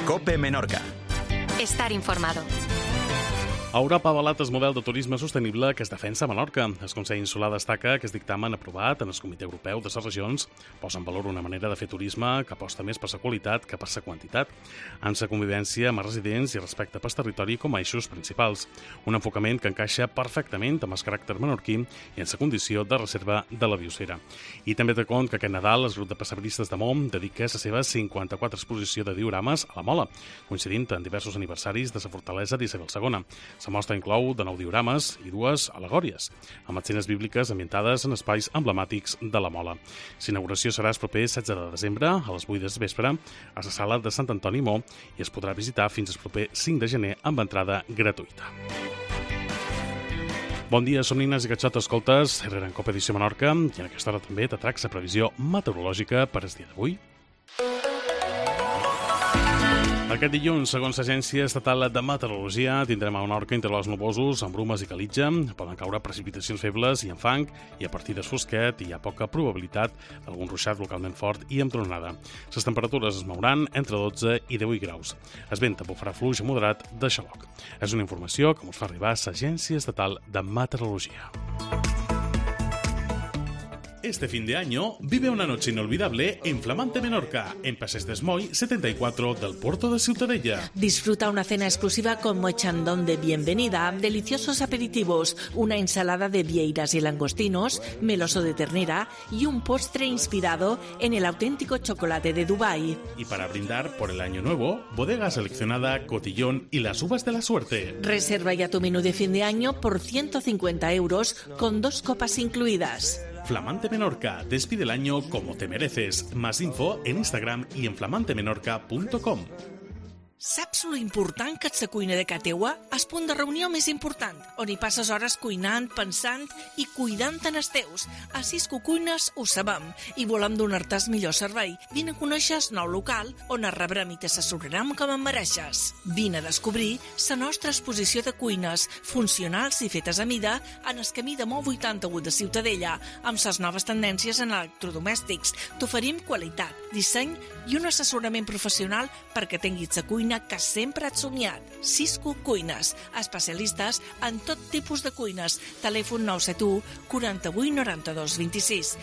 COPE Menorca. Estar informado. Europa ha avalat el model de turisme sostenible que es defensa a Menorca. El Consell Insular destaca que el dictamen aprovat en el Comitè Europeu de les Regions posa en valor una manera de fer turisme que aposta més per la qualitat que per la quantitat, amb la convivència amb els residents i respecte pel territori com a eixos principals. Un enfocament que encaixa perfectament amb el caràcter menorquí i en la condició de reserva de la biosfera. I també té compte que aquest Nadal el grup de passebristes de Mom dedica la seva 54 exposició de diorames a la Mola, coincidint en diversos aniversaris de la fortalesa d'Isabel II. La mostra inclou de 9 diorames i 2 al·legòries, amb escenes bíbliques ambientades en espais emblemàtics de la Mola. L'inauguració serà el proper 16 de desembre, a les 8 de vespre, a la sala de Sant Antoni Mo, i es podrà visitar fins al proper 5 de gener amb entrada gratuïta. Bon dia, som nines i catxot, escoltes, Herrera en COPE Edició Menorca, i en aquesta hora també t'atrac la previsió meteorològica per al dia d'avui. Aquest dilluns, segons l'Agència Estatal de Meteorologia, tindrem a Menorca intervals nubosos amb brumes i calitja. Poden caure precipitacions febles i amb fang, i a partir de fosquet hi ha poca probabilitat d'algun ruixat localment fort i amb tronada. Les temperatures es mouran entre 12 i 18 graus. El vent també farà fluix moderat de xaloc. És una informació que ens fa arribar l'Agència Estatal de Meteorologia. Este fin de año vive una noche inolvidable en Flamante Menorca, en Passeig d'Esmoll 74 del Puerto de Ciutadella. Disfruta una cena exclusiva con mochandón de bienvenida, deliciosos aperitivos, una ensalada de vieiras y langostinos, meloso de ternera y un postre inspirado en el auténtico chocolate de Dubái. Y para brindar por el año nuevo, bodega seleccionada, cotillón y las uvas de la suerte. Reserva ya tu menú de fin de año por 150 euros con 2 copas incluidas. Flamante Menorca, despide el año como te mereces. Más info en Instagram y en flamantemenorca.com. Saps lo important que ets la cuina de casa teua? El punt de reunió més important, on hi passes hores cuinant, pensant i cuidant en els teus. A Cisco Cuines ho sabem i volem donar-te el millor servei. Vine a conèixer el nou local on et rebrem i t'assessorarem com en mereixes. Vine a descobrir la nostra exposició de cuines funcionals i fetes a mida en el camí de Mo 88 de Ciutadella, amb les noves tendències en electrodomèstics. T'oferim qualitat, disseny i un assessorament professional perquè tinguis la cuina que sempre has somiat. Cisco Cuines, especialistes en tot tipus de cuines. Telèfon 971 48 92 26.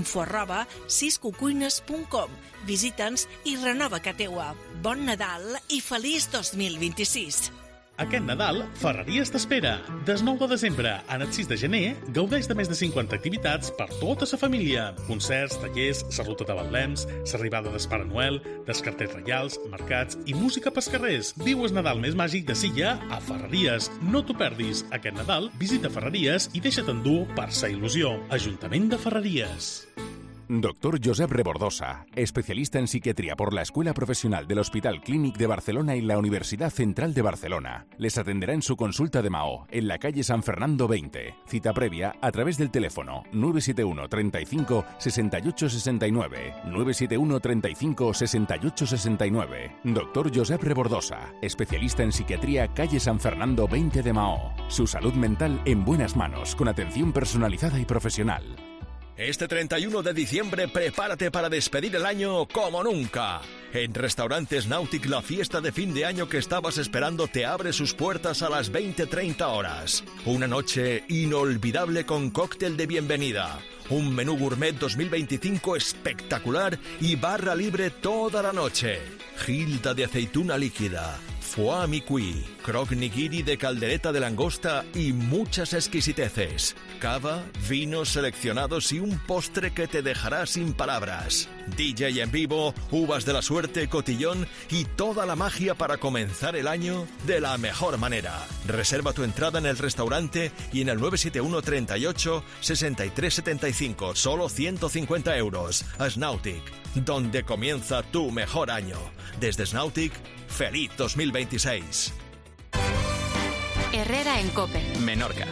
info@ciscocuines.com. Visita'ns i renova casa teua. Bon Nadal i feliç 2026. Aquest Nadal, Ferreries t'espera. Des 9 de desembre a el 6 de gener, gaudeix de més de 50 activitats per tota la família. Concerts, tallers, la ruta de Betlems, l'arribada del Pare Noel, dels cartells reials, mercats i música pels carrers. Viu el Nadal més màgic de Silla a Ferreries. No t'ho perdis. Aquest Nadal, visita Ferreries i deixa't endur per sa il·lusió. Ajuntament de Ferreries. Doctor Josep Rebordosa, especialista en psiquiatría por la Escuela Profesional del Hospital Clínic de Barcelona y la Universidad Central de Barcelona. Les atenderá en su consulta de Mahó, en la calle San Fernando 20. Cita previa a través del teléfono 971 35 68 69. 971 35 68 69. Doctor Josep Rebordosa, especialista en psiquiatría, calle San Fernando 20 de Mahó. Su salud mental en buenas manos, con atención personalizada y profesional. Este 31 de diciembre prepárate para despedir el año como nunca. En Restaurantes Nautic, la fiesta de fin de año que estabas esperando te abre sus puertas a las 20:30 horas. Una noche inolvidable con cóctel de bienvenida. Un menú gourmet 2025 espectacular y barra libre toda la noche. Gilda de aceituna líquida, foie micuí, croque nigiri de caldereta de langosta y muchas exquisiteces. Cava, vinos seleccionados y un postre que te dejará sin palabras. DJ en vivo, uvas de la suerte, cotillón y toda la magia para comenzar el año de la mejor manera. Reserva tu entrada en el restaurante y en el 971 38 63 75, solo 150 euros. Snautic, donde comienza tu mejor año. Desde Snautic, feliz 2026. Herrera en COPE. Menorca.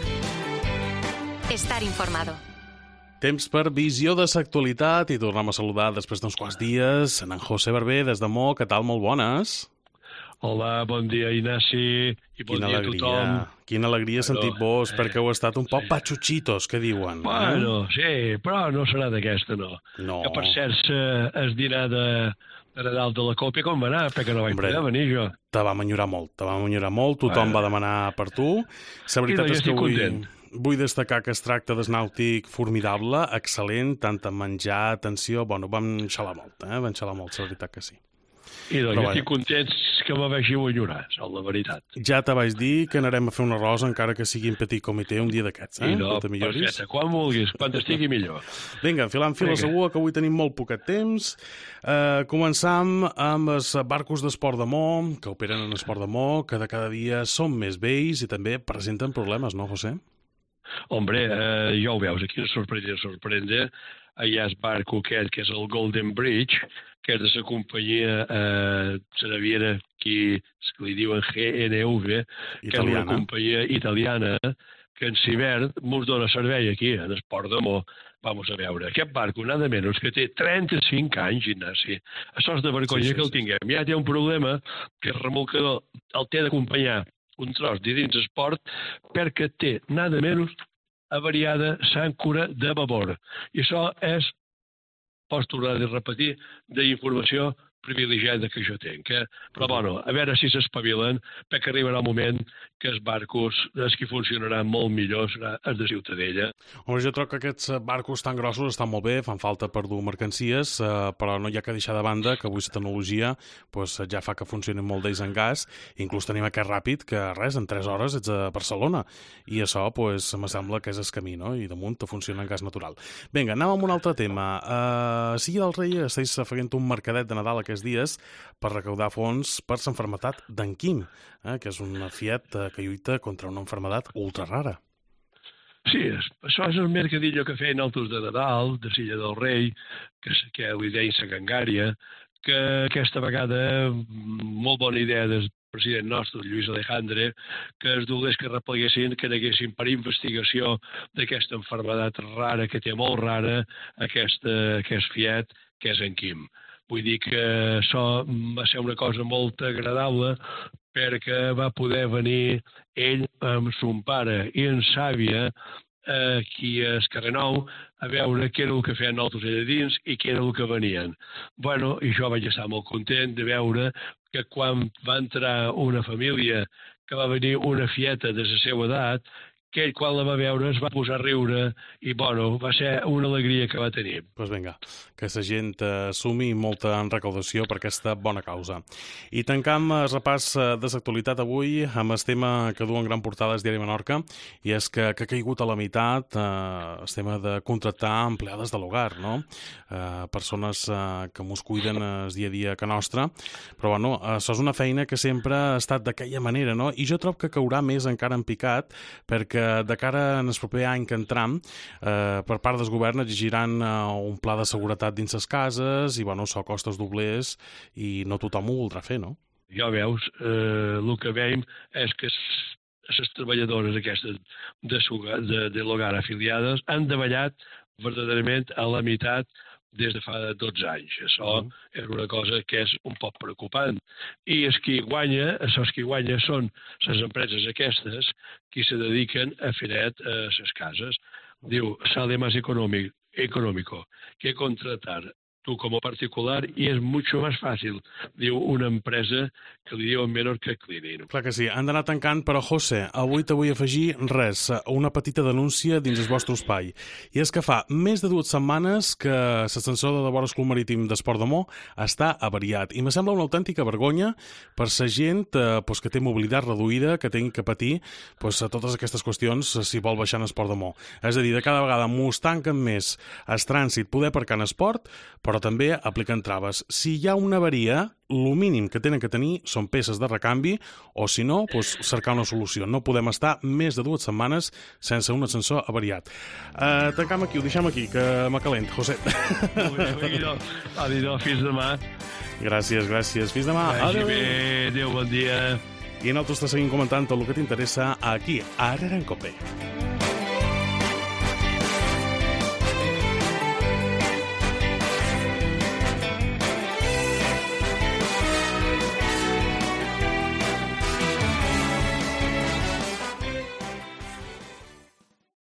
Estar informado. Temps per visió de l'actualitat i tornem a saludar després d'uns quants dies en José Barber des de Mo. Què tal? Molt bones. Hola, bon dia, Ignasi, i bon dia a tothom. Quina alegria sentit vos, perquè heu estat un poc patxutxitos, que diuen. Bueno, sí, però no serà d'aquesta, no. No. Que, per cert, el dinar de Nadal de la Còpia, com va anar? Perquè no vaig poder venir, jo. Te vam enyorar molt, tothom va demanar per tu. La veritat és que vull destacar que es tracta d'Snàutic formidable, excel·lent, tant en menjar, atenció, bueno, vam xalar molt, la veritat que sí. I doncs jo estic content que me veixiu enyorar, és la veritat. Ja te vaig dir que anarem a fer una rosa, encara que sigui en petit comitè, un dia d'aquests, I no, perfecte, quan vulguis, quan estigui millor. Vinga, filant fil a segur, que avui tenim molt poquet temps. Començam amb els barcos d'Esport de Mo, que operen en Esport de Mo, que de cada dia són més vells i també presenten problemes, no, José? Hombre, ja ho veus, aquí ens sorprende. Allà és barco aquest, que és el Golden Bridge, que és de la companyia la naviera que li diuen GNV, que és una companyia italiana que en hivern ens dona servei aquí, en Esport de Mo. Vamos a veure, aquest barco, nada menys, que té 35 anys, Ignasi. Això és de vergonya que el tinguem. Ja té un problema que el remolcador el té d'acompanyar un tros de dins esport perquè té, nada menys, avariada l'àncora de babor. I això és, pots tornar a repetir, d'informació privilegiada que jo tinc. Però, bueno, a veure si s'espavilen, perquè arribarà un moment que els barcos, els que funcionaran molt millor, serà els de Ciutadella. Home, jo trobo que aquests barcos tan grossos estan molt bé, fan falta per dur mercancies, però no hi ha que deixar de banda que avui la tecnologia ja fa que funcionin molt d'ells en gas, inclús tenim aquest ràpid que, res, en 3 hores ets a Barcelona, i això, me sembla que és el camí, no? I damunt te funciona en gas natural. Vinga, anem amb un altre tema. Silla del Rei estàs fent un mercadet de Nadal aquests dies per recaudar fons per l'enfermetat d'en Quim, que és una fiet que lluita contra una enfermedat ultra rara. Sí, això és el mercadillo que feien altres de Nadal, de Silla del Rei, que li deien la Gangària, que aquesta vegada, molt bona idea del president nostre, Lluís Alejandre, que els dolents que repleguessin, que neguessin per investigació d'aquesta enfermedat rara, que té molt rara, aquest fiet, que és en Quim. Vull dir que això va ser una cosa molt agradable perquè va poder venir ell amb son pare i en Sàvia aquí a Carrenou a veure què era el que feien altres allà dins i què era el que venien. Bueno, i jo vaig estar molt content de veure que quan va entrar una família que va venir una fieta de la seva edat, que ell quan la va veure es va posar a riure i, bueno, va ser una alegria que va tenir. Doncs vinga, que la gent assumi molta recaudació per aquesta bona causa. I tancam el repàs de l'actualitat avui amb el tema que duen gran portada del Diari Menorca, i és que ha caigut a la meitat el tema de contractar empleades de l'hogar, no? Persones que mos cuiden el dia a dia a casa nostra, però, bueno, això és una feina que sempre ha estat d'aquella manera, no? I jo trobo que caurà més encara en picat, perquè de cara en el proper any que entram, per part del govern exigiran un pla de seguretat dins les cases i, bueno, això costa els doblers i no tothom ho voldrà fer, no? Ja veus, el que veiem és que les treballadores aquestes de l'hogar afiliades han davallat verdaderament a la meitat des de fa 12 anys. Això és una cosa que és un poc preocupant. I els que guanya són les empreses aquestes que se dediquen a fer net a les cases. Diu, sale más económico que contratar tú como particular y es mucho más fácil, diu una empresa que li diuen Menorca Cleaning. Clar que sí, han d'anar tancant, però José, avui te vull afegir res, una petita denúncia dins el vostre espai. I és que fa més de 2 setmanes que l'ascensor de vora el Club Marítim d'Esport de Mo està avariat i me sembla una autèntica vergonya per la gent que té mobilitat reduïda, que tingui que patir totes aquestes qüestions si vol baixar en Esport de Mo. És a dir, de cada vegada mos tanquen més el trànsit, poder aparcar en esport, però també apliquen traves. Si hi ha una avaria, el mínim que tenen que tenir són peces de recanvi o, si no, cercar una solució. No podem estar més de 2 setmanes sense un ascensor avariat. Tancam aquí, ho deixem aquí, que m'acalent, José. Adéu, fins demà. Gràcies. Fins demà. Adéu, bon dia. I nosaltres te seguim comentant tot el que t'interessa aquí, a Ara en Cope.